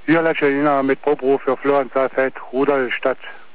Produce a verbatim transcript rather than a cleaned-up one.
Hier Lechelina mit Proberuf für Florenz Saalfeld, Ruderstadt